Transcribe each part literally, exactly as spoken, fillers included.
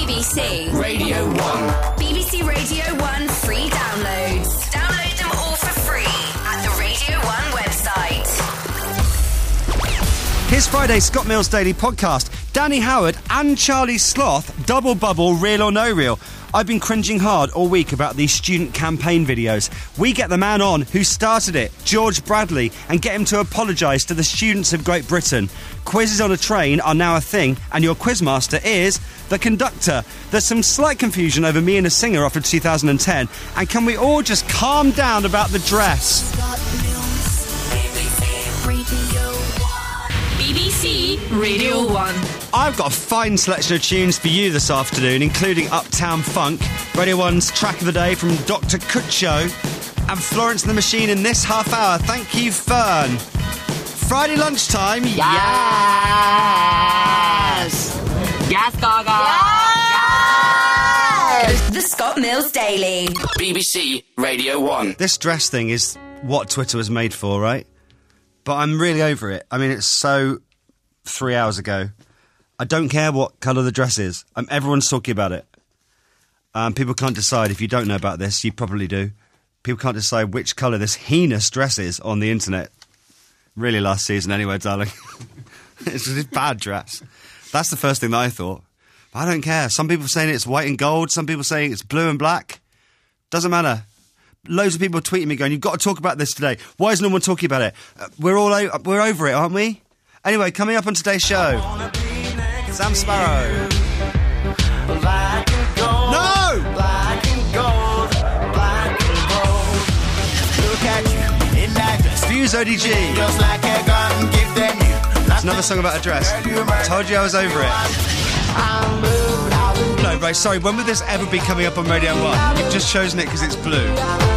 B B C Radio one. B B C Radio one free downloads. Download them all for free at the Radio one website. Here's Friday's Scott Mills Daily Podcast. Danny Howard and Charlie Sloth, double bubble, real or no real. I've been cringing hard all week about these student campaign videos. We get the man on who started it, George Bradley, and get him to apologise to the students of Great Britain. Quizzes on a train are now a thing, and your quizmaster is the conductor. There's some slight confusion over Me and a Singer off of two thousand ten, and can we all just calm down about the dress? B B C Radio one. I've got a fine selection of tunes for you this afternoon, including Uptown Funk, Radio one's track of the day from Doctor Cuccio, and Florence and the Machine in this half hour. Thank you, Fern. Friday lunchtime, yes! Yes, Gaga! Yes! The Scott Mills Daily. B B C Radio one. This dress thing is what Twitter was made for, right? But I'm really over it. I mean, it's so three hours ago. I don't care what colour the dress is. Um, everyone's talking about it. Um, people can't decide. If you don't know about this, you probably do. People can't decide which colour this heinous dress is on the internet. Really last season anyway, darling. It's just a bad dress. That's the first thing that I thought. But I don't care. Some people are saying it's white and gold. Some people are saying it's blue and black. Doesn't matter. Loads of people are tweeting me going, you've got to talk about this today. Why is no one talking about it? Uh, we're all o- we're over it, aren't we? Anyway, coming up on today's show, Sam Sparrow. Black and gold, No! black and gold, black and gold. Look at you in that dress. Fuse O D G. Just like a gun, give them you. It's another song about a dress. I told you I was over it. No, right, sorry, when would this ever be coming up on Radio one? You've just chosen it because it's blue.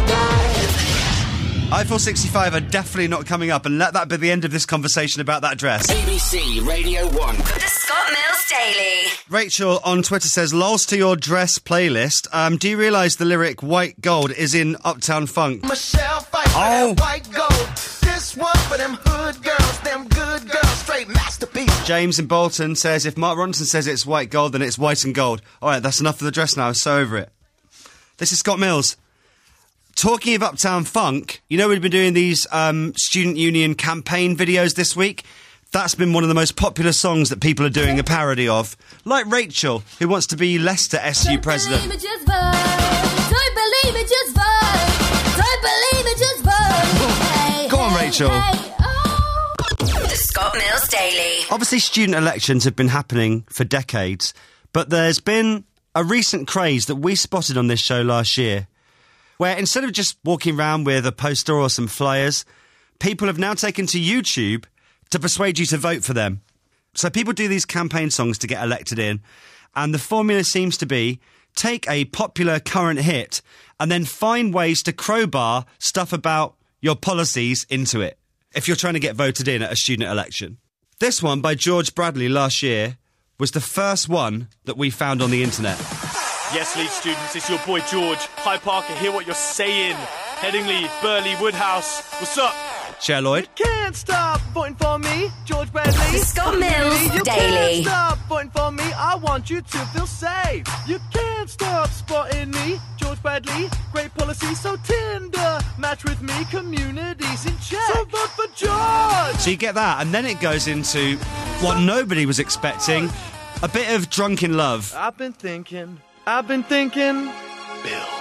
I four sixty-five are definitely not coming up, and let that be the end of this conversation about that dress. B B C Radio one. The Scott Mills Daily. Rachel on Twitter says, lols to your dress playlist. Um, do you realise the lyric White Gold is in Uptown Funk? Michelle fight for Oh. that white gold. This one for them hood girls, them good girls, straight masterpiece. James in Bolton says, if Mark Ronson says it's white gold, then it's white and gold. All right, that's enough for the dress now. I'm so over it. This is Scott Mills. Talking of Uptown Funk, you know we've been doing these um, student union campaign videos this week? That's been one of the most popular songs that people are doing a parody of. Like Rachel, who wants to be Leicester S U president. Don't believe it, just vote. Don't believe it, just vote. Don't believe it, just vote. Hey, Go on, hey, Rachel. hey, oh. The Scott Mills Daily. Obviously, student elections have been happening for decades, but there's been a recent craze that we spotted on this show last year, where instead of just walking around with a poster or some flyers, people have now taken to YouTube to persuade you to vote for them. So people do these campaign songs to get elected in, and the formula seems to be take a popular current hit and then find ways to crowbar stuff about your policies into it, if you're trying to get voted in at a student election. This one by George Bradley last year was the first one that we found on the internet. Yes, Leeds students, it's your boy George. Hi, Parker, hear what you're saying. Headingley, Burley, Woodhouse. What's up? Cher Lloyd. Can't stop voting for me, George Bradley. The Scott Mills You Daily. can't stop voting for me, I want you to feel safe. You can't stop spotting me, George Bradley. Great policy, so tender. Match with me, communities in check. So vote for George. So you get that, and then it goes into what nobody was expecting, a bit of Drunken Love. I've been thinking, I've been thinking, bills.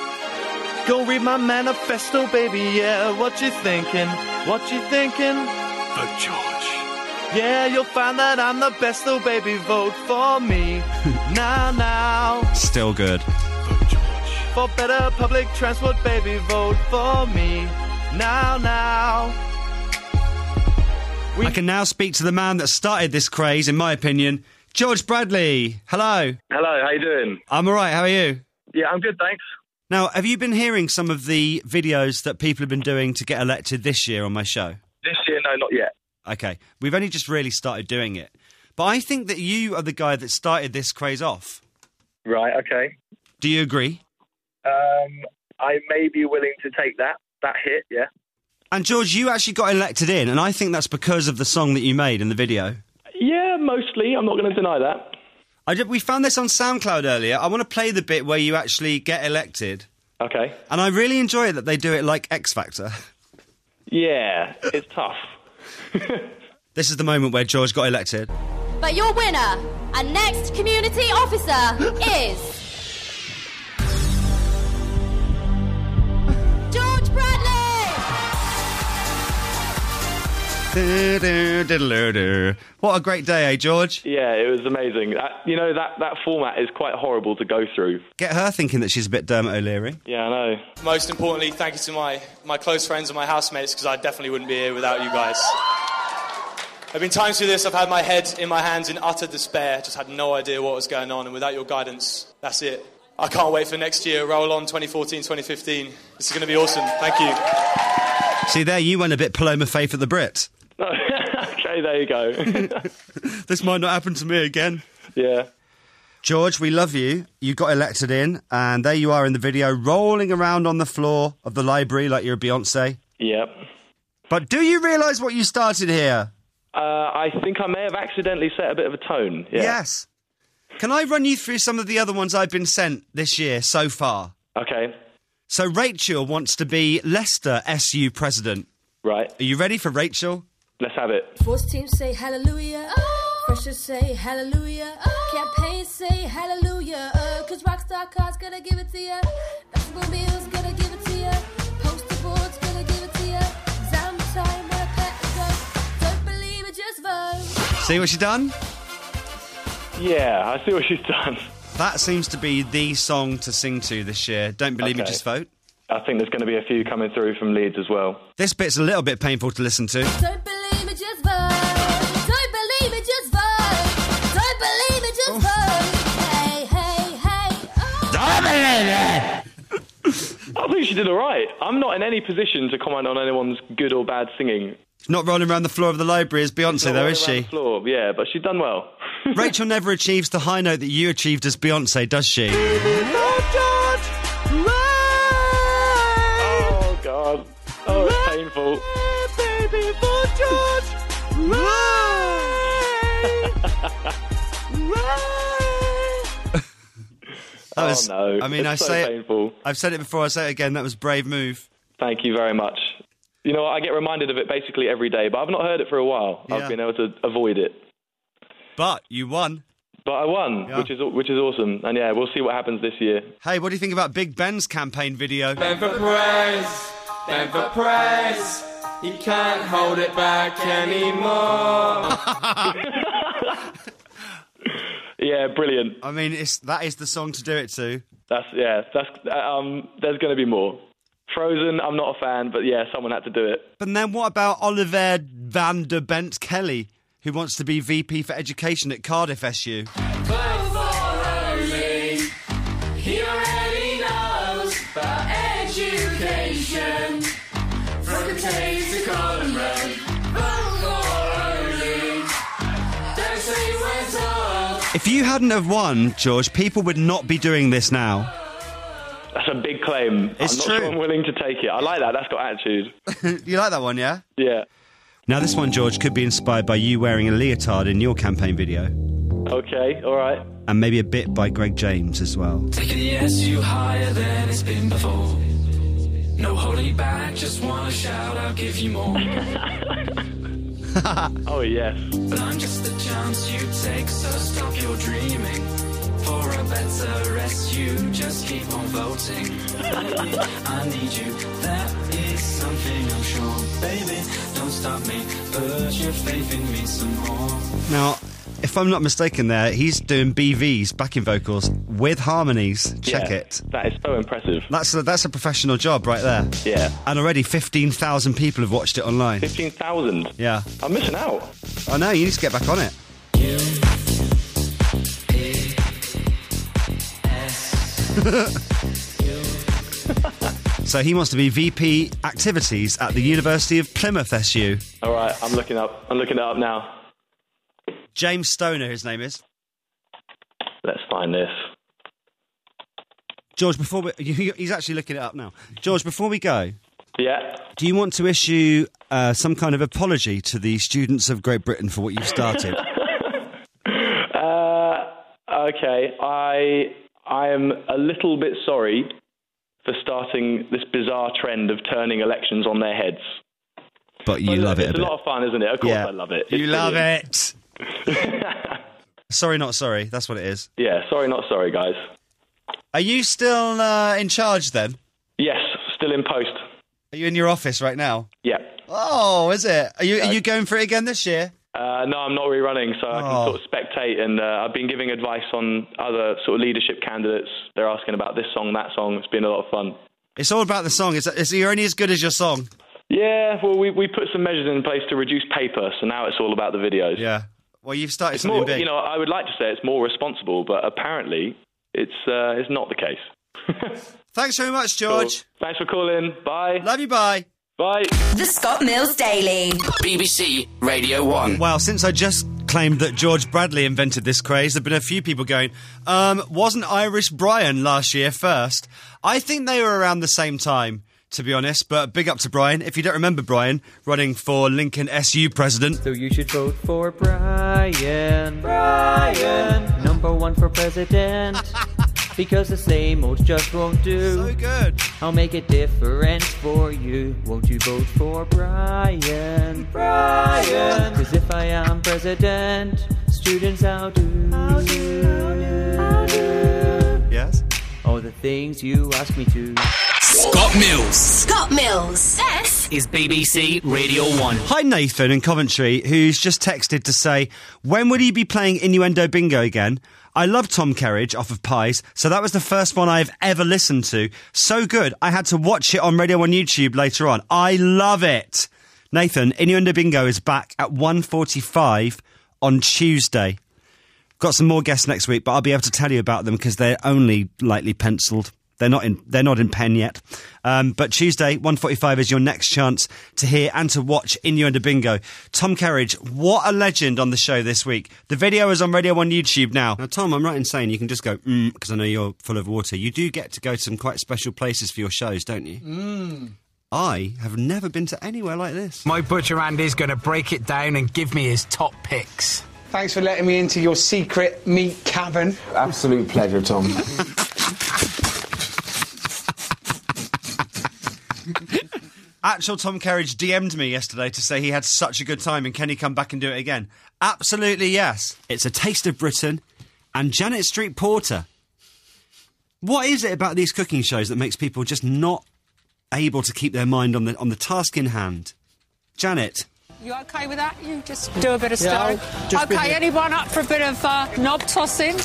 Go read my manifesto, baby, yeah. What you thinking? What you thinking? Vote George. Yeah, you'll find that I'm the best, though, baby. Vote for me. Now, now. Still good. Vote George. For better public transport, baby. Vote for me. Now, now. We I can now speak to the man that started this craze, in my opinion, George Bradley. Hello. Hello, how you doing? I'm all right, how are you? Yeah, I'm good, thanks. Now, have you been hearing some of the videos that people have been doing to get elected this year on my show? This year, no, not yet. Okay, we've only just really started doing it. But I think that you are the guy that started this craze off. Right, okay. Do you agree? Um, I may be willing to take that, that hit, yeah. And George, you actually got elected in, and I think that's because of the song that you made in the video. Yeah, mostly. I'm not going to deny that. I did, we found this on SoundCloud earlier. I want to play the bit where you actually get elected. Okay. And I really enjoy it that they do it like X Factor. Yeah, it's tough. This is the moment where George got elected. But your winner and next community officer is... George Bradley! What a great day, eh, George? Yeah, it was amazing. Uh, you know, that, that format is quite horrible to go through. Get her thinking that she's a bit Dermot O'Leary. Yeah, I know. Most importantly, thank you to my, my close friends and my housemates, because I definitely wouldn't be here without you guys. There have been times through this I've had my head in my hands in utter despair, just had no idea what was going on, and without your guidance, that's it. I can't wait for next year. Roll on twenty fourteen, twenty fifteen. This is going to be awesome. Thank you. See, there you went a bit Paloma Faith at the Brit. Okay, there you go. This might not happen to me again. Yeah. George, we love you. You got elected in, and there you are in the video, rolling around on the floor of the library like you're Beyonce. Yep. But do you realise what you started here? Uh, I think I may have accidentally set a bit of a tone. Yeah. Yes. Can I run you through some of the other ones I've been sent this year so far? Okay. So Rachel wants to be Leicester S U president. Right. Are you ready for Rachel? Let's have it. Sports teams say hallelujah. Oh. Freshers say hallelujah. Oh. Campaigns say hallelujah. Uh, Cause Rockstar Car's gonna give it to ya. Basketball Meals gonna give it to ya. Poster boards gonna give it to ya. Exam time, wanna pat and go. Don't believe it, just vote. See what she's done? Yeah, I see what she's done. That seems to be the song to sing to this year. Don't believe me, Okay. just vote. I think there's going to be a few coming through from Leeds as well. This bit's a little bit painful to listen to. Don't believe it, just vote. Don't believe it, just vote. Don't believe it, just vote. Hey, hey, hey. Oh. Don't believe it! I think she did all right. I'm not in any position to comment on anyone's good or bad singing. Not rolling around the floor of the library as Beyonce, Not though, rolling is around she? the floor. Yeah, but she's done well. Rachel never achieves the high note that you achieved as Beyonce, does she? Oh, God. Oh, it's painful. That was, oh, no. I mean, it's I so say painful. it, I've said it before, I say it again, that was a brave move. Thank you very much. You know what, I get reminded of it basically every day, but I've not heard it for a while. Yeah. I've been able to avoid it. But you won. But I won, Yeah. which is which is awesome. And yeah, we'll see what happens this year. Hey, what do you think about Big Ben's campaign video? Ben for praise, Ben for praise. He can't hold it back anymore. Yeah, brilliant. I mean, it's, that is the song to do it to. That's yeah. That's um. There's going to be more. Frozen. I'm not a fan, but yeah, someone had to do it. But then what about Oliver van der Bent Kelly, who wants to be V P for Education at Cardiff S U? Vote for Oli. He already knows about education. From the Tays to Colin Road. Vote for Oli. Don't say we're told. If you hadn't have won, George, people would not be doing this now. That's a big claim. It's I'm not true. sure I'm willing to take it. I like that. That's got attitude. You like that one, yeah? Yeah. Now, this one, George, could be inspired by you wearing a leotard in your campaign video. Okay. All right. And maybe a bit by Greg James as well. Taking the S U higher than it's been before. No holding back, just wanna shout, I'll give you more. Oh yes. But I'm just the chance you take, so stop your dreaming. For a better S U, just keep on voting. Baby, I need you, that is something I'm sure. Baby, don't stop me, put your faith in me some more. Now, if I'm not mistaken there, he's doing B Vs, backing vocals, with harmonies. Check Yeah, it. That is so impressive. That's a, that's a professional job right there. Yeah. And already fifteen thousand people have watched it online. Fifteen thousand. Yeah. I'm missing out. I know, you need to get back on it. So he wants to be V P Activities at the University of Plymouth S U. All right. I'm looking up. I'm looking it up now. James Stoner, his name is. Let's find this. George, before we... He's actually looking it up now. George, before we go, Yeah. do you want to issue uh, some kind of apology to the students of Great Britain for what you've started? Uh, Okay, I I am a little bit sorry for starting this bizarre trend of turning elections on their heads. But you but love it's it a a bit. lot of fun, isn't it? Of course Yeah. I love it. You It's love brilliant. it. Sorry, not sorry. That's what it is. Yeah, sorry, not sorry, guys. Are you still uh, in charge then? Yes, still in post. Are you in your office right now? Yeah. Oh, is it? Are you are you going for it again this year? Uh, no, I'm not rerunning, so I can Oh. sort of spectate, and uh, I've been giving advice on other sort of leadership candidates. They're asking about this song, that song. It's been a lot of fun. It's all about the song. It's, it's you're only as good as your song. Yeah, well, we we put some measures in place to reduce paper, so now it's all about the videos. Yeah. Well, you've started It's something more, big. you know, I would like to say it's more responsible, but apparently it's uh, it's not the case. Thanks very much, George. Cool. Thanks for calling. Bye. Love you. Bye. Bye. The Scott Mills Daily. B B C Radio one. Well, since I just claimed that George Bradley invented this craze, there have been a few people going, um, wasn't Irish Brian last year first? I think they were around the same time, to be honest, but big up to Brian. If you don't remember Brian, running for Lincoln S U president. So you should vote for Brian. Brian. Number one for president. Because the same old just won't do. So good. I'll make it different for you. Won't you vote for Brian? Brian. Cause if I am president, students how do? How do? How do? Yes? All the things you ask me to. Scott Mills. Scott Mills. This Is B B C Radio one. Hi, Nathan in Coventry, who's just texted to say, when will you be playing Innuendo Bingo again? I love Tom Kerridge off of Pies, so that was the first one I've ever listened to. So good, I had to watch it on Radio one YouTube later on. I love it. Nathan, Innuendo Bingo is back at one forty-five on Tuesday. Got some more guests next week, but I'll be able to tell you about them because they're only lightly penciled. They're not in. They're not in pen yet. Um, but Tuesday, one forty-five is your next chance to hear and to watch Innuendo Bingo. Tom Kerridge, what a legend on the show this week. The video is on Radio one YouTube now. Now, Tom, I'm right in saying you can just go mm because I know you're full of water. You do get to go to some quite special places for your shows, don't you? Mm. I have never been to anywhere like this. My butcher Andy's going to break it down and give me his top picks. Thanks for letting me into your secret meat cabin. Absolute pleasure, Tom. Actual Tom Kerridge D M'd me yesterday to say he had such a good time and can he come back and do it again? Absolutely yes. It's A Taste of Britain and Janet Street Porter. What is it about these cooking shows that makes people just not able to keep their mind on the on the task in hand? Janet. You okay with that? You just do a bit of Yeah, stirring. just Okay, been- anyone up for a bit of uh, knob tossing?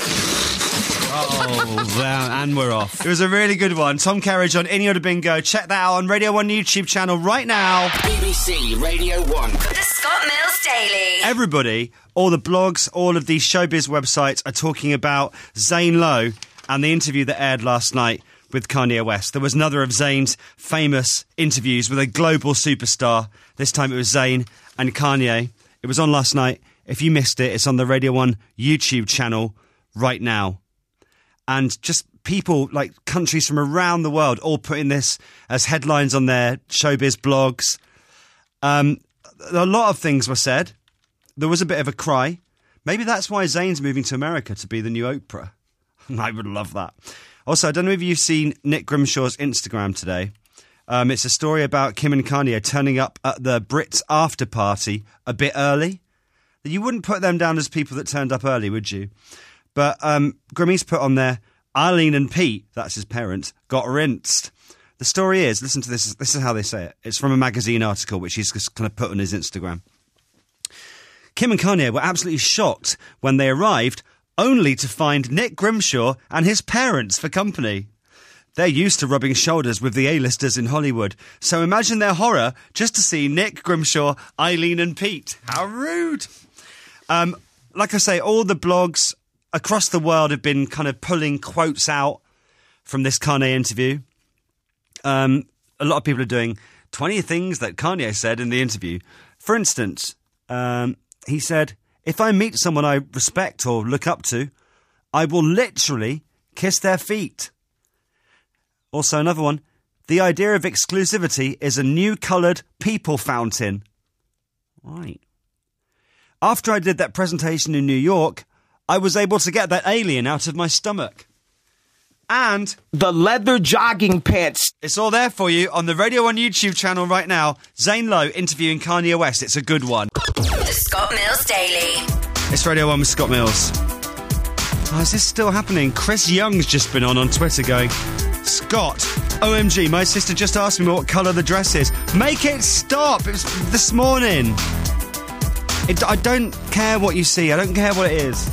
Oh, well, and we're off. It was a really good one. Tom Kerridge on Innuendo Bingo. Check that out on Radio one YouTube channel right now. B B C Radio one. The Scott Mills Daily. Everybody, all the blogs, all of these showbiz websites are talking about Zane Lowe and the interview that aired last night with Kanye West. There was another of Zane's famous interviews with a global superstar. This time it was Zane and Kanye. It was on last night. If you missed it, it's on the Radio one YouTube channel right now. And just people, like countries from around the world, all putting this as headlines on their showbiz blogs. Um, a lot of things were said. There was a bit of a cry. Maybe that's why Zane's moving to America to be the new Oprah. I would love that. Also, I don't know if you've seen Nick Grimshaw's Instagram today. Um, it's a story about Kim and Kanye turning up at the Brits after party a bit early. You wouldn't put them down as people that turned up early, would you? But um, Grimmy's put on there, Eileen and Pete, that's his parents, got rinsed. The story is, listen to this, this is how they say it. It's from a magazine article, which he's just kind of put on his Instagram. Kim and Kanye were absolutely shocked when they arrived, only to find Nick Grimshaw and his parents for company. They're used to rubbing shoulders with the A-listers in Hollywood, so imagine their horror just to see Nick Grimshaw, Eileen and Pete. How rude! Um, like I say, all the blogs across the world have been kind of pulling quotes out from this Kanye interview. Um, a lot of people are doing twenty things that Kanye said in the interview. For instance, um, he said, if I meet someone I respect or look up to, I will literally kiss their feet. Also another one, the idea of exclusivity is a new coloured people fountain. Right. After I did that presentation in New York, I was able to get that alien out of my stomach. And the leather jogging pants. It's all there for you on the Radio one YouTube channel right now. Zane Lowe interviewing Kanye West. It's a good one. The Scott Mills Daily. It's Radio one with Scott Mills. Oh, is this still happening? Chris Young's just been on on Twitter going, Scott, O M G, my sister just asked me what colour the dress is. Make it stop! It was this morning. It, I don't care what you see. I don't care what it is.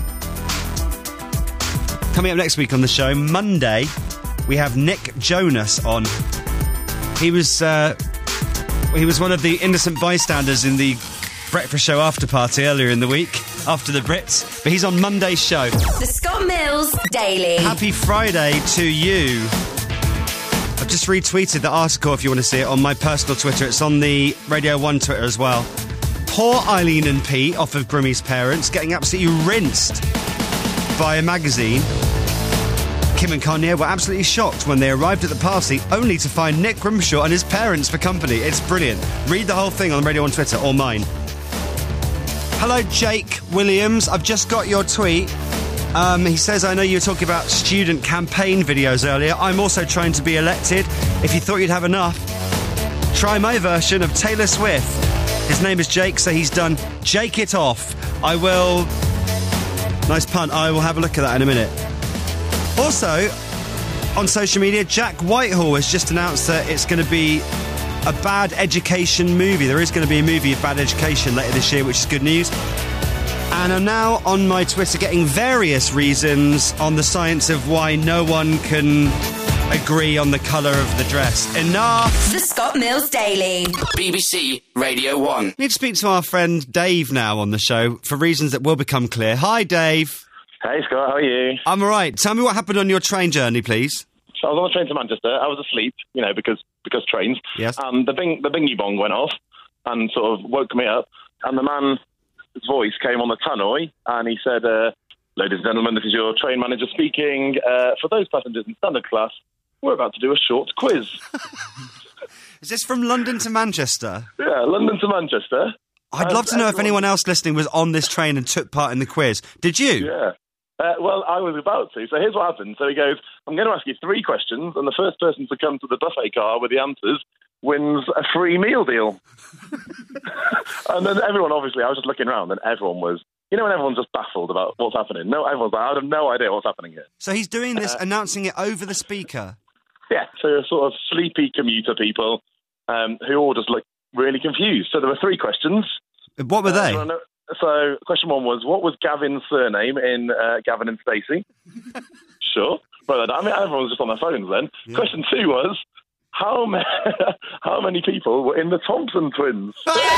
Coming up next week on the show, Monday, we have Nick Jonas on. He was uh, he was one of the innocent bystanders in the breakfast show after party earlier in the week, after the Brits, but he's on Monday's show. The Scott Mills Daily. Happy Friday to you. I've just retweeted the article if you want to see it on my personal Twitter. It's on the Radio one Twitter as well. Poor Eileen and Pete, off of Grimmy's parents, getting absolutely rinsed by a magazine. Kim and Kanye were absolutely shocked when they arrived at the party only to find Nick Grimshaw and his parents for company. It's brilliant. Read the whole thing on Radio one Twitter or mine. Hello, Jake Williams. I've just got your tweet. Um, he says, I know you were talking about student campaign videos earlier. I'm also trying to be elected. If you thought you'd have enough, try my version of Taylor Swift. His name is Jake, so he's done Jake It Off. I will... Nice pun. I will have a look at that in a minute. Also, on social media, Jack Whitehall has just announced that it's going to be a bad education movie. There is going to be a movie of bad education later this year, which is good news. And I'm now on my Twitter getting various reasons on the science of why no one can agree on the colour of the dress. Enough! The Scott Mills Daily. B B C Radio one. Need to speak to our friend Dave now on the show for reasons that will become clear. Hi, Dave. Hey, Scott, how are you? I'm all right. Tell me what happened on your train journey, please. So I was on a train to Manchester. I was asleep, you know, because because trains. Yes. And the bing the bingy bong went off and sort of woke me up. And the man's voice came on the tannoy, and he said, uh, "Ladies and gentlemen, this is your train manager speaking. Uh, for those passengers in standard class, we're about to do a short quiz." Is this from London to Manchester? Yeah, London to Manchester. I'd And love to know if everyone- anyone else listening was on this train and took part in the quiz. Did you? Yeah. Uh, well, I was about to. So here's what happened. So he goes, I'm going to ask you three questions, and the first person to come to the buffet car with the answers wins a free meal deal. And then everyone, obviously, I was just looking around, and everyone was, you know, when everyone's just baffled about what's happening. No, everyone's like, I have no idea what's happening here. So he's doing this, Uh, announcing it over the speaker. Yeah, so sort of sleepy commuter people um, who all just looked really confused. So there were three questions. What were they? Uh, So question one was, what was Gavin's surname in uh, Gavin and Stacey? Sure. Well, I mean, everyone was just on their phones then. Yeah. Question two was, how, ma- how many people were in the Thompson twins?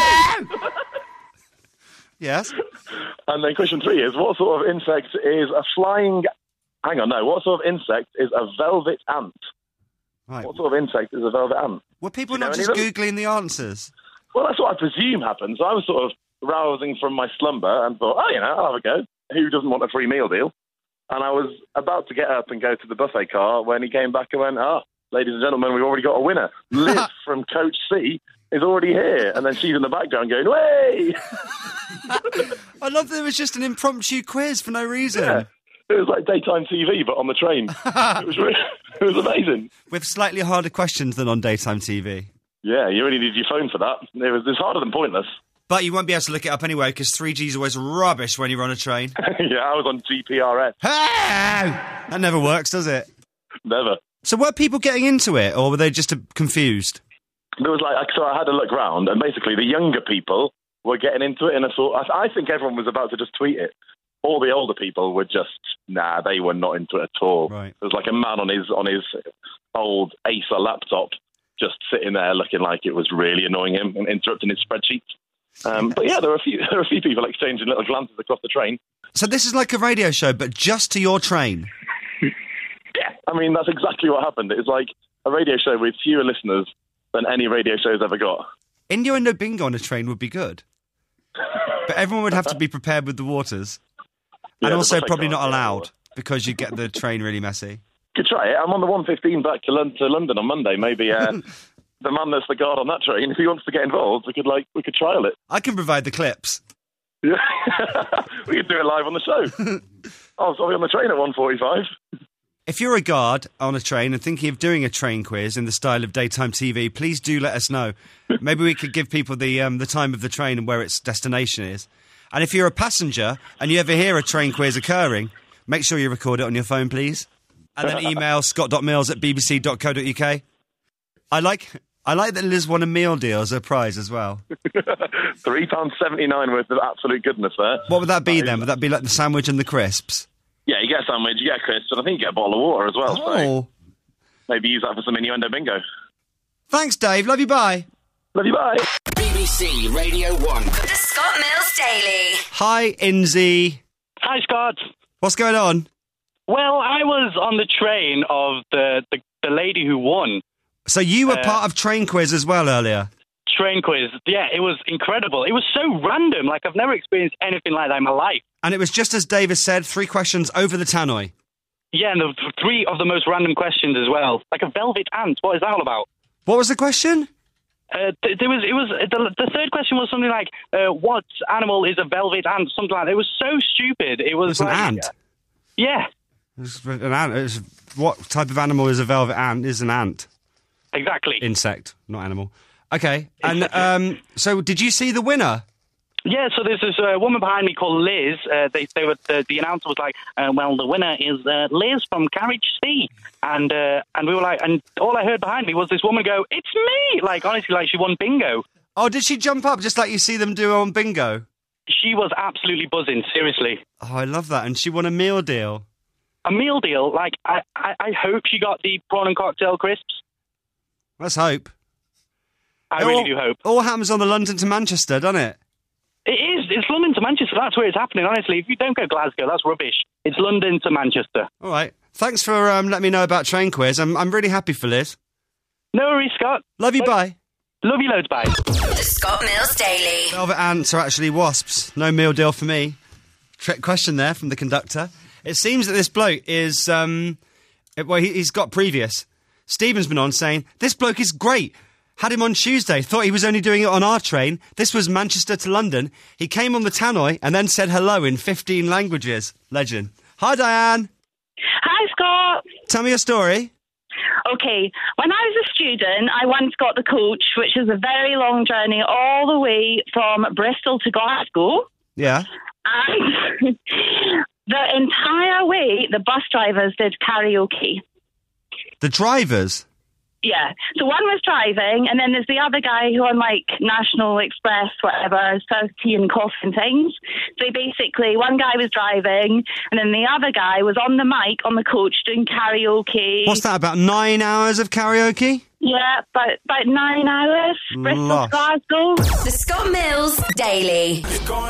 Yes. And then question three is, what sort of insect is a flying... Hang on, no. What sort of insect is a velvet ant? Right. What sort of insect is a velvet ant? Were people Do you not know just any of them? Googling the answers? Well, that's what I presume happened. So I was sort of rousing from my slumber and thought, oh, you know, I'll have a go. Who doesn't want a free meal deal? And I was about to get up and go to the buffet car when he came back and went, oh, ladies and gentlemen, we've already got a winner. Liz from Coach C is already here. And then she's in the background going, way! I love that it was just an impromptu quiz for no reason. Yeah. It was like daytime T V, but on the train. it, was really, it was amazing. With slightly harder questions than on daytime T V. Yeah, you really need your phone for that. It was, it was harder than pointless. But you won't be able to look it up anyway because three G's always rubbish when you're on a train. Yeah, I was on G P R S. That never works, does it? Never. So were people getting into it, or were they just uh, confused? There was like, so I had a look round, and basically the younger people were getting into it in a sort. I think everyone was about to just tweet it. All the older people were just, nah, they were not into it at all. Right. There was like a man on his on his old Acer laptop just sitting there looking like it was really annoying him and interrupting his spreadsheets. Um, but yeah, there were a few there were a few people exchanging little glances across the train. So this is like a radio show, but just to your train. Yeah, I mean, that's exactly what happened. It was like a radio show with fewer listeners than any radio show's ever got. Innuendo bingo on a train would be good. But everyone would have to be prepared with the waters. Yeah, And the also buffet probably car, not yeah, allowed because you get the train really messy. Could try it. I'm on the one fifteen back to, Lon- to London on Monday. Maybe uh, the man that's the guard on that train, if he wants to get involved, we could like we could trial it. I can provide the clips. Yeah, we could do it live on the show. I'll, I'll be on the train at one forty-five. If you're a guard on a train and thinking of doing a train quiz in the style of daytime T V, please do let us know. Maybe we could give people the um, the time of the train and where its destination is. And if you're a passenger and you ever hear a train quiz occurring, make sure you record it on your phone, please. And then email scott dot mills at b b c dot co dot u k. I like I like that Liz won a meal deal as a prize as well. three pounds seventy-nine worth of absolute goodness there. What would that be then? Would that be like the sandwich and the crisps? Yeah, you get a sandwich, you get a crisp, and I think you get a bottle of water as well. Oh. So maybe use that for some innuendo bingo. Thanks, Dave. Love you, bye. Love you, bye. B B C Radio one. The Scott Mills Daily. Hi, Inzy. Hi, Scott. What's going on? Well, I was on the train of the, the, the lady who won. So you were Uh, part of Train Quiz as well earlier? Train quiz. Yeah, it was incredible. It was so random. Like, I've never experienced anything like that in my life. And it was just as Davis said, three questions over the tannoy. Yeah, and the th- three of the most random questions as well. Like a velvet ant. What is that all about? What was the question? Uh, th- there was. It was the, the third question was something like, uh, "What animal is a velvet ant?" Something like that. It was so stupid. It was It was an like, ant? Yeah, It was an ant. It was, what type of animal is a velvet ant? Is an ant. exactly. Insect, not animal. Okay, and um, so did you see the winner? Yeah, so there's this uh, woman behind me called Liz. Uh, they, they were, the, the announcer was like, uh, well, the winner is uh, Liz from Carriage C. And uh, and we were like, and all I heard behind me was this woman go, it's me! Like, honestly, like she won bingo. Oh, did she jump up just like you see them do on bingo? She was absolutely buzzing, seriously. Oh, I love that. And she won a meal deal. A meal deal? Like, I, I, I hope she got the prawn and cocktail crisps. Let's hope. I It really all, do hope. All happens on the London to Manchester, doesn't it? It is. It's London to Manchester. That's where it's happening, honestly. If you don't go Glasgow, that's rubbish. It's London to Manchester. All right. Thanks for um, letting me know about Train Quiz. I'm, I'm really happy for Liz. No worries, Scott. Love you, Love- bye. Love you loads, bye. The Scott Mills Daily. Velvet ants are actually wasps. No meal deal for me. Trick question there from the conductor. It seems that this bloke is, um, it- well, he, he's got previous. Stephen's been on saying, this bloke is great. Had him on Tuesday. Thought he was only doing it on our train. This was Manchester to London. He came on the tannoy and then said hello in fifteen languages. Legend. Hi, Diane. Hi, Scott. Tell me your story. Okay, when I was a student, I once got the coach, which is a very long journey all the way from Bristol to Glasgow. Yeah. And the entire way, the bus drivers did karaoke. The drivers. Yeah. So one was driving, and then there's the other guy who on, like, National Express, whatever, serves tea and coffee and things. So basically, one guy was driving, and then the other guy was on the mic on the coach doing karaoke. What's that, about nine hours of karaoke? Yeah, about, about nine hours. Bristol, Lost. Glasgow. The Scott Mills Daily.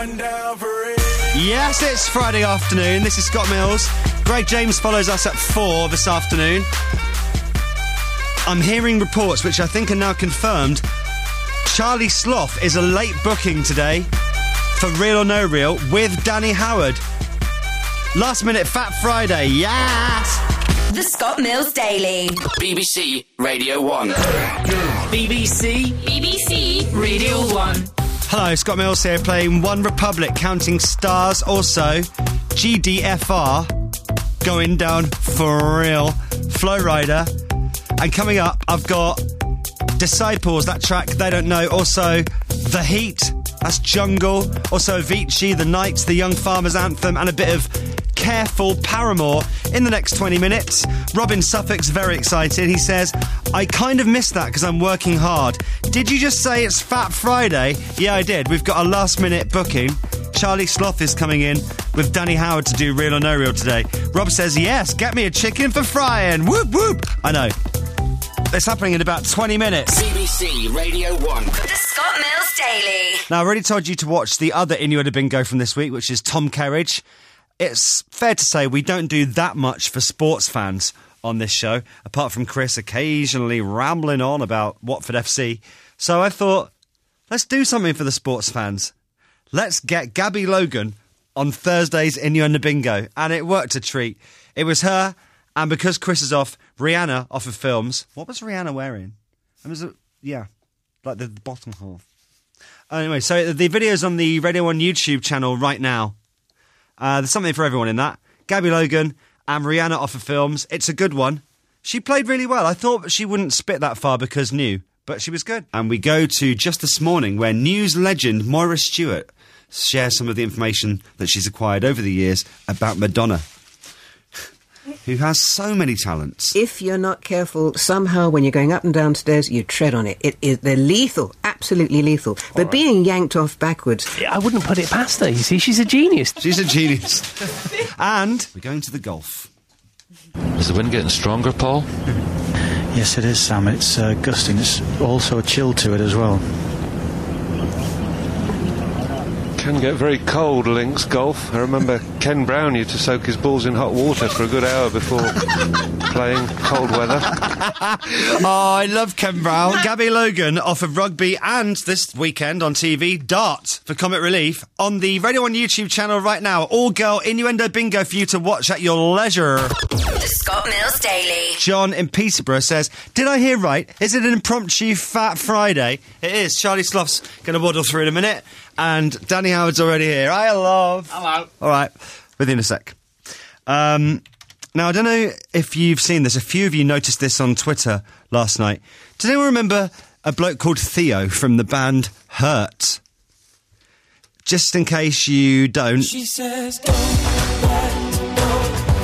Yes, it's Friday afternoon. This is Scott Mills. Greg James follows us at four this afternoon. I'm hearing reports which I think are now confirmed. Charlie Sloth is a late booking today for Real or No Real with Danny Howard. Last minute Fat Friday, yes! The Scott Mills Daily. B B C Radio one. B B C. B B C Radio one. Hello, Scott Mills here playing One Republic, Counting Stars. Also, G D F R, Going Down for Real, Flow Rider. And coming up, I've got Disciples, that track they don't know. Also, The Heat, that's Jungle. Also, Avicii, The Nights, The Young Farmers Anthem, and a bit of Careful Paramore in the next twenty minutes. Robin Suffolk's very excited. He says, I kind of missed that because I'm working hard. Did you just say it's Fat Friday? Yeah, I did. We've got a last minute booking. Charlie Sloth is coming in with Danny Howard to do Real or No Real today. Rob says, yes, get me a chicken for frying. Whoop, whoop. I know. It's happening in about twenty minutes. B B C Radio one. The Scott Mills Daily. Now, I already told you to watch the other Innuendo Bingo from this week, which is Tom Kerridge. It's fair to say we don't do that much for sports fans on this show, apart from Chris occasionally rambling on about Watford F C. So I thought, let's do something for the sports fans. Let's get Gabby Logan on Thursday's Innuendo Bingo. And it worked a treat. It was her, and because Chris is off, Rihanna off of films. What was Rihanna wearing? It was a, yeah, like the bottom half. Anyway, so the video's on the Radio one YouTube channel right now. Uh, there's something for everyone in that. Gabby Logan and Rihanna off of Films. It's a good one. She played really well. I thought she wouldn't spit that far because new, but she was good. And we go to just this morning where news legend Moira Stewart shares some of the information that she's acquired over the years about Madonna, who has so many talents. If you're not careful, somehow when you're going up and down stairs, you tread on it. It is they're lethal, absolutely lethal. But right. being yanked off backwards, I wouldn't put it past her. You see, she's a genius. She's a genius. And we're going to the golf. Is the wind getting stronger, Paul? Yes, it is, Sam. It's uh, gusting. It's also a chill to it as well. Can get very cold, links golf. I remember Ken Brown used to soak his balls in hot water for a good hour before playing cold weather. Oh, I love Ken Brown. Gabby Logan off of rugby and this weekend on T V, dart for Comic Relief on the Radio one YouTube channel right now. All girl innuendo bingo for you to watch at your leisure. The Scott Mills Daily. John in Peterborough says, did I hear right? Is it an impromptu Fat Friday? It is. Charlie Sloth's going to waddle through in a minute. And Danny Howard's already here. Hi, love. Hello. All right. Within a sec. Um, now, I don't know if you've seen this. A few of you noticed this on Twitter last night. Does anyone remember a bloke called Theo from the band Hurt? Just in case you don't. She says, don't let go.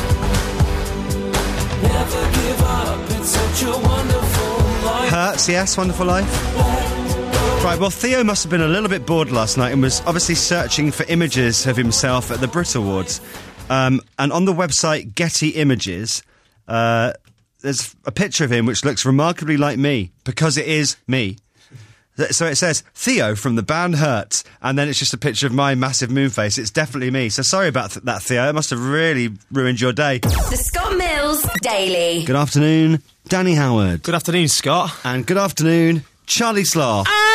Never give up. It's such a wonderful life. Hurts, yes, Wonderful Life. Right, well, Theo must have been a little bit bored last night and was obviously searching for images of himself at the Brit Awards. Um, and on the website Getty Images, uh, there's a picture of him which looks remarkably like me, because it is me. So it says, Theo from the band Hurt, and then it's just a picture of my massive moon face. It's definitely me. So sorry about th- that, Theo. It must have really ruined your day. The Scott Mills Daily. Good afternoon, Danny Howard. Good afternoon, Scott. And good afternoon, Charlie Sloth. Ah!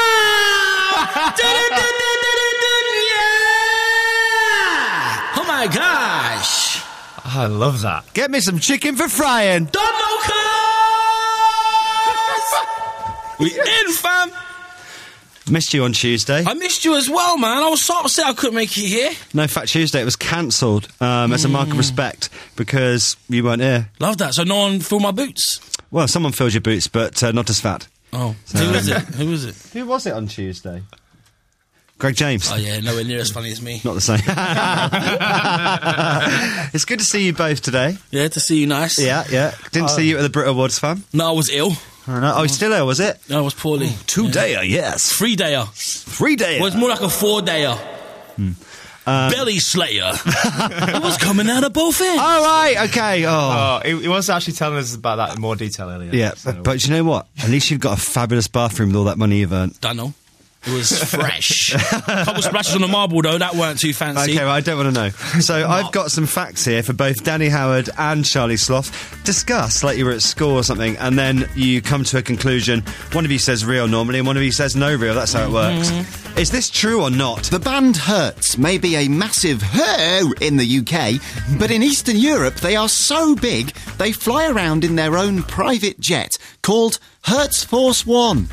Oh my gosh! I love that. Get me some chicken for frying. We in, fam. Missed you on Tuesday. I missed you as well, man. I was so upset I couldn't make it here. No, Fat Tuesday, it was cancelled um, as a mark of respect because you weren't here. Love that. So no one filled my boots? Well, someone filled your boots, but uh, not as fat. Oh, so, who was it? Who was it? Who was it on Tuesday? Greg James. Oh, yeah, nowhere near as funny as me. Not the same. It's good to see you both today. Yeah, to see you nice. Yeah, yeah. Didn't Oh. see you at the Brit Awards, fam. No, I was ill. Oh, no. Oh, you're still ill, was it? No, I was poorly. Oh, two-dayer, yes. Three-dayer. Three-dayer. Well, it's more like a four-dayer. Hmm. Um, Belly Slayer. It was coming out of both ends. All right, okay. Oh, Oh, he, he was actually telling us about that in more detail earlier. yeah, So- but, but you know what? At least you've got a fabulous bathroom with all that money you've earned. I know. It was fresh. Couple splashes on the marble, though. That weren't too fancy. Okay, well, I don't want to know. So I've got some facts here for both Danny Howard and Charlie Sloth. Discuss like you were at school or something, and then you come to a conclusion. One of you says real normally, and one of you says no real. That's how it works. Mm-hmm. Is this true or not? The band Hurts may be a massive her in the U K, but in Eastern Europe they are so big they fly around in their own private jet called Hertz Force One.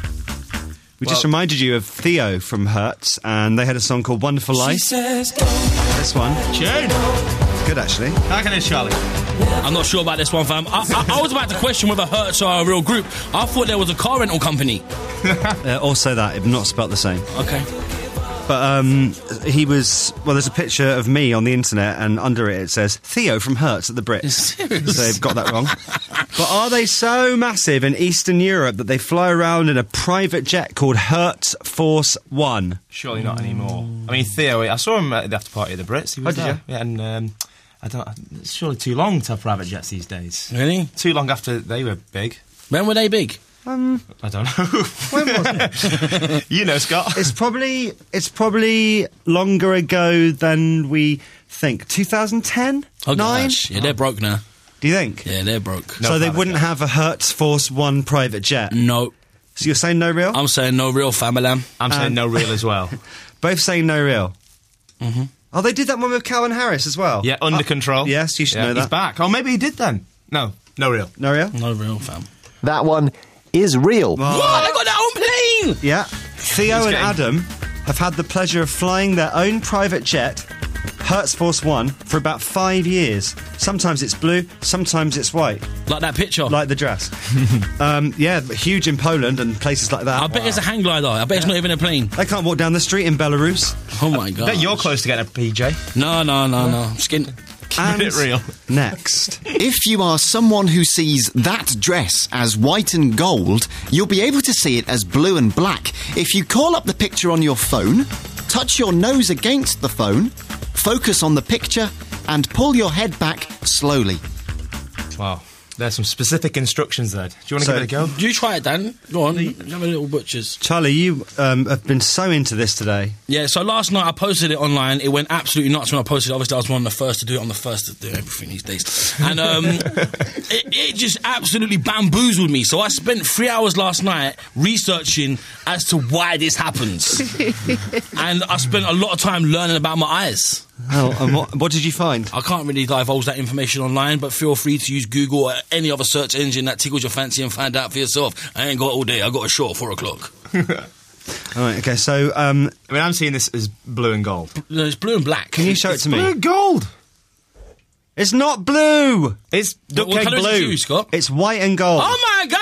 We well, just reminded you of Theo from Hertz, and they had a song called Wonderful Life. Says, this one. Tune. Good, actually. How can it, Charlie? I'm not sure about this one, fam. I, I, I was about to question whether Hertz are a real group. I thought there was a car rental company. uh, also that, if not spelt the same. Okay. But um, he was... Well, there's a picture of me on the internet, and under it it says, Theo from Hertz at the Brits. So they've got that wrong. But are they so massive in Eastern Europe that they fly around in a private jet called Hertz Force One? Surely not anymore. I mean, Theo, I saw him at the after party of the Brits. He was Oh, did there. you? Yeah, and um, I don't. It's surely too long to have private jets these days. Really? Too long after they were big. When were they big? Um, I don't know. When was it? You know, Scott. It's probably it's probably longer ago than we think. two thousand ten? Oh, Nine? gosh. Yeah, they're broke now. Do you think? Yeah, they're broke. No so they wouldn't jet. have a Hertz Force One private jet? No. So you're saying no real? I'm saying no real, family. I'm um, saying no real as well. Both saying no real. Mm-hmm. Oh, they did that one with Calvin Harris as well. Yeah, Under oh, Control. Yes, you should yeah, know that. He's back. Oh, maybe he did then. No, no real. No real? No real, fam. That one is real. Oh. What? I got that on plane! Yeah. Theo He's and getting- Adam have had the pleasure of flying their own private jet, Hertz Force One, for about five years. Sometimes it's blue, sometimes it's white. Like that picture? Like the dress. um, yeah, but huge in Poland and places like that. I bet it's a hang glider. I bet it's not even a plane. They can't walk down the street in Belarus. Oh my god. I bet you're close to getting a P J. No, no, no, no. Skin. And it real. Next. If you are someone who sees that dress as white and gold, you'll be able to see it as blue and black. If you call up the picture on your phone, touch your nose against the phone, focus on the picture, and pull your head back slowly. Wow. There's some specific instructions there. Do you want to So- give it a go? You try it, Dan. Go on. Have a little butchers. Charlie, you um, have been so into this today. Yeah, so last night I posted it online. It went absolutely nuts when I posted it. Obviously, I was one of the first to do it. I'm the first to do everything these days. And um, it, it just absolutely bamboozled me. So I spent three hours last night researching as to why this happens. And I spent a lot of time learning about my eyes. Oh, and what, what did you find? I can't really divulge that information online, but feel free to use Google or any other search engine that tickles your fancy and find out for yourself. I ain't got all day. I got a show at four o'clock. All right, okay, so... Um, I mean, I'm seeing this as blue and gold. No, it's blue and black. Can you show it to me? Blue and gold! It's not blue! It's What- what okay, colour is it blue. to you, Scott? It's white and gold. Oh my god!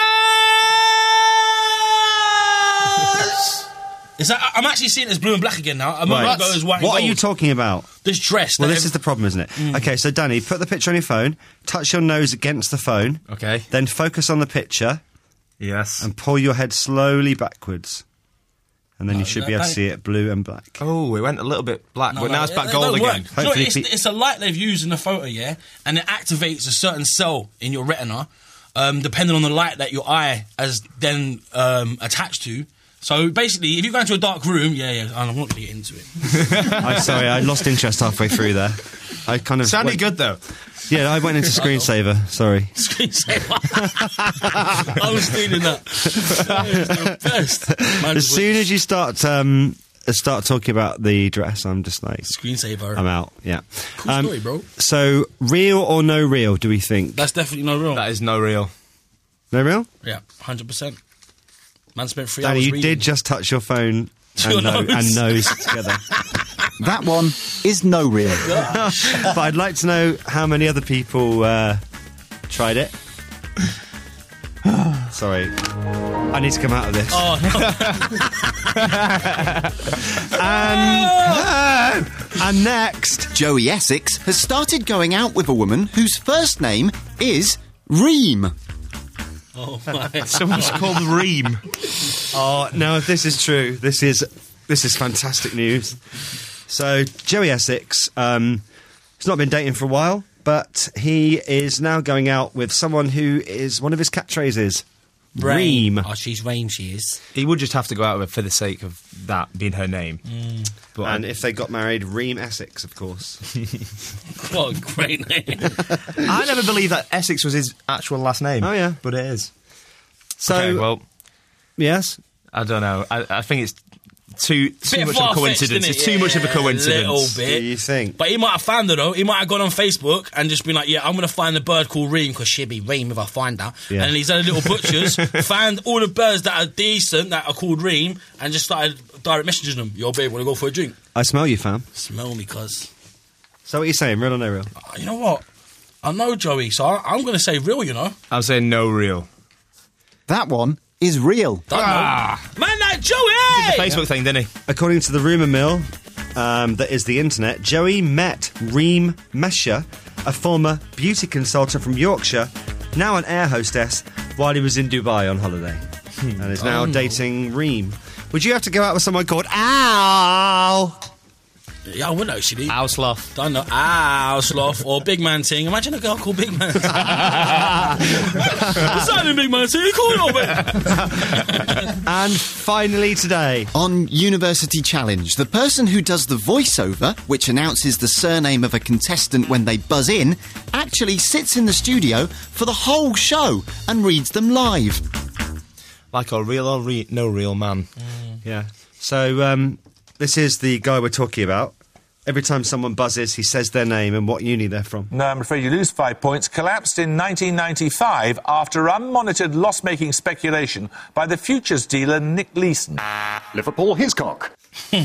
Is that, I'm actually seeing it as blue and black again now. I'm Right. not going to go as white and What are gold. you talking about? This dress. Well, that this ev- is the problem, isn't it? Mm. Okay, so Danny, put the picture on your phone, touch your nose against the phone, Okay. then focus on the picture, Yes. and pull your head slowly backwards. And then No, you should that- be able to that- see it blue and black. Oh, it went a little bit black, No, but no, now it's it- back it gold don't work. again. Do you know, Hopefully it's, pe- it's a light they've used in the photo, yeah, and it activates a certain cell in your retina, um, depending on the light that your eye has then um, attached to. So basically, if you go into a dark room, yeah, yeah, I'm not going to get into it. I'm sorry, I lost interest halfway through there. I kind of Sounded went- good, though. Yeah, I went into screensaver. Sorry. Screensaver. I was stealing that. That is the best. Man, As soon as you start um, start talking about the dress, I'm just like Screensaver. I'm out. Yeah. Cool Um, story, bro. So, real or no real? Do we think That's definitely no real. That is no real. no real? Yeah, one hundred percent. Man spent three Danny, hours you reading. did just touch your phone To your and, no- nose. and nose together. That one is no real. But I'd like to know how many other people uh, tried it. Sorry. I need to come out of this. Oh, no. And, and next, Joey Essex has started going out with a woman whose first name is Reem. Oh, my. Someone's called Reem. oh no, if this is true, this is this is fantastic news. So Joey Essex, um, he's not been dating for a while, but he is now going out with someone who is one of his catchphrases. Reem. Oh, she's Rain, she is. He would just have to go out with her for the sake of that being her name. Mm. But And if they got married, Reem Essex, of course. What a great name. I never believed that Essex was his actual last name. Oh, yeah. But it is. So, Okay, well, yes? I don't know. I, I think it's too too Bit much of a far-fetched, coincidence. isn't it? It's too much of a Yeah, coincidence. little Do bit. you think? But he might have found her, though. He might have gone on Facebook and just been like, yeah, I'm going to find a bird called Reem, because she'll be Reem if I find her. Yeah. And then he's had a little butchers, found all the birds that are decent, that are called Reem, and just started direct messaging them. Yo, babe, want to go for a drink? I smell you, fam. Smell me, cuz. So what are you saying, real or no real? Uh, You know what? I know Joey, so I- I'm going to say real, you know. I'm saying no real. That one is real. Don't Ah. know. Man, that Joey! The Facebook thing, didn't he? According to the rumour mill, um, that is the internet, Joey met Reem Mesher, a former beauty consultant from Yorkshire, now an air hostess, while he was in Dubai on holiday. And is now Oh. dating Reem. Would you have to go out with someone called Ow? Yeah, I would actually. Ow sloth. Don't know. Ow, sloth. Or Big Man Ting. Imagine a girl called Big Man. What's that, Big Man Ting? Call it over. And finally today, On University Challenge, the person who does the voiceover, which announces the surname of a contestant when they buzz in, actually sits in the studio for the whole show and reads them live. Like a real or re- no real man. yeah. So um, this is the guy we're talking about. Every time someone buzzes, he says their name and what uni they're from. No, I'm afraid you lose five points. Collapsed in nineteen ninety-five after unmonitored loss-making speculation by the futures dealer Nick Leeson. Liverpool Hiscock. So,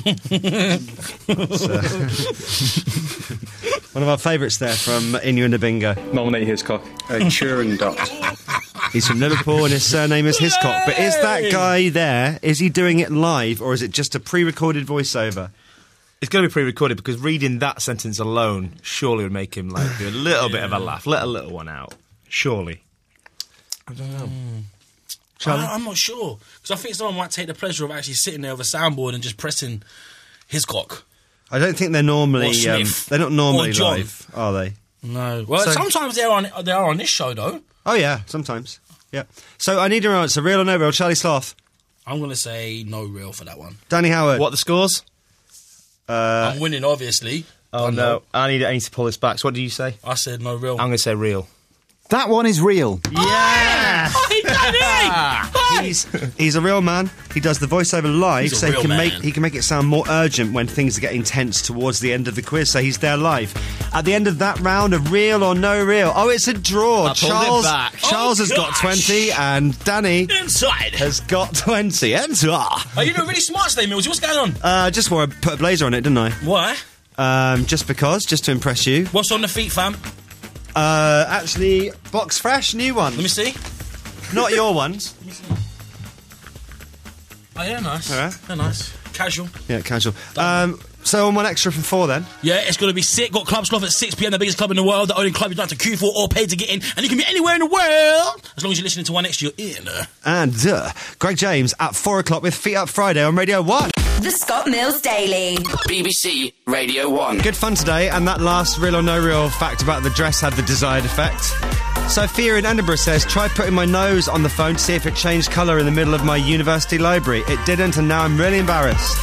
one of our favourites there from Innuendo Bingo. Nominate Hiscock. A Turing dot. He's from Liverpool and his surname is Hiscock. But is that guy there, is he doing it live or is it just a pre-recorded voiceover? It's going to be pre-recorded because reading that sentence alone surely would make him like do a little yeah. bit of a laugh, let a little one out. Surely. I don't know. Mm. I, I'm not sure because I think someone might take the pleasure of actually sitting there with a soundboard and just pressing his cock. I don't think they're normally. Um, they're not normally live, are they? No. Well, So- sometimes they are on. They are on this show though. Oh yeah, sometimes. Yeah. So I need your answer. Real or no real? Charlie Sloth. I'm going to say no real for that one. Danny Howard. What are the scores? Uh, I'm winning, obviously. Oh I no, know. I need, I need to pull this back. So what did you say? I said no real. I'm going to say real. That one is real. Yeah! Oh, he done it! He's he's a real man. He does the voiceover live, He's a so he real can man. make he can make it sound more urgent when things are getting tense towards the end of the quiz. So he's there live. At the end of that round of real or no real. Oh, it's a draw. I pulled it Charles back. Charles Oh, has got gosh. twenty, and Danny Inside. has got twenty. Enter. Are you doing really smart today, Mills? What's going on? Uh, just wore a, put a blazer on it, didn't I? Why? Um, just because, just to impress you. What's on the feet, fam? Uh, actually, box fresh, new ones. Let me see. Not your ones. Let me see. Oh, yeah, nice. All right. They're nice. Casual. Yeah, casual. Um, so on one extra from four then. Yeah, it's going to be sick. Got Club Sloth at six p m, the biggest club in the world, the only club you don't have to queue for or pay to get in, and you can be anywhere in the world as long as you're listening to one extra, you're in there. And uh, Greg James at four o'clock with Feet Up Friday on Radio one. The Scott Mills Daily. B B C Radio one. Good fun today, and that last real or no real fact about the dress had the desired effect. Sophia in Edinburgh says, try putting my nose on the phone to see if it changed colour in the middle of my university library. It didn't, and now I'm really embarrassed.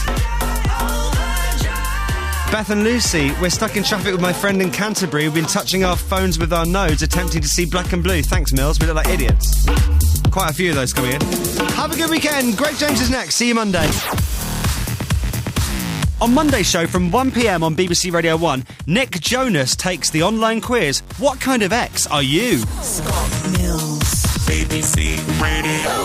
Beth and Lucy, we're stuck in traffic with my friend in Canterbury. We've been touching our phones with our nodes, attempting to see black and blue. Thanks, Mills. We look like idiots. Quite a few of those coming in. Have a good weekend. Greg James is next. See you Monday. On Monday's show from one p m on B B C Radio one, Nick Jonas takes the online quiz. What kind of ex are you? Scott Mills, B B C Radio